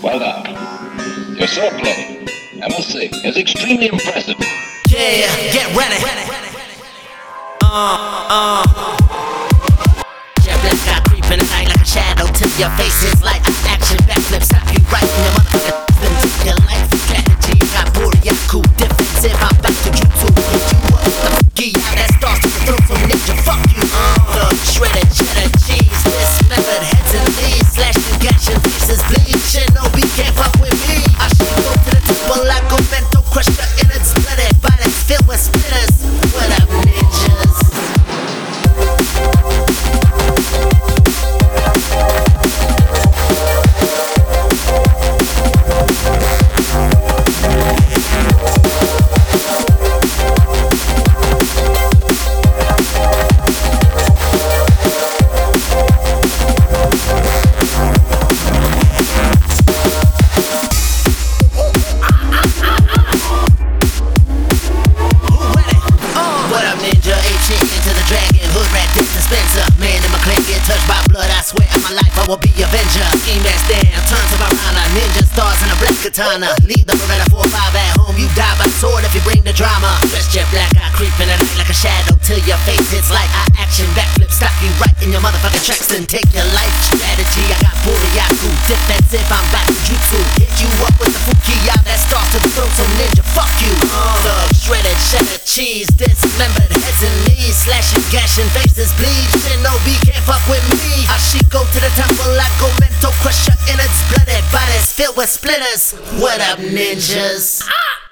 Well done. Your swordplay, I must say, is extremely impressive. Yeah, get ready. Jet black got creeping at night like a shadow to your face. It's like action backflip, stop you right in your motherfucking take your life strategy. Got Boriyaku, defensive, I'm back to jutsu. Hit you up with the fuki out that starts to the throat from ninja. Fuck you. The shredded cheddar cheese. This method heads and knees, slashing, gashing, faces bleed. Shinobi can't fuck with me. I should go to the temple like a mental crusher in its blooded body filled with splitters. What up, ninjas? I will be Avenger, scheme that stand, turn to Piranha, ninja stars and a black katana. Leave the Beretta 4-5 at home, you die by sword if you bring the drama. Dress jet black, I creep in the night like a shadow to your face. It's like action backflip, stop you right in your motherfucking tracks and take your life strategy. I got Boriyaku, defensive, I'm back to jutsu. Hit you up with the fuki out that starts to the throat, so ninja, fuck you. Thug, shredded cheddar cheese, dismembered heads and knees, slashing, gashing, faces bleed. Shinobi can't fuck with me. I should go to the temple like a mental crusher in its blooded bodies filled with splitters. What up, ninjas?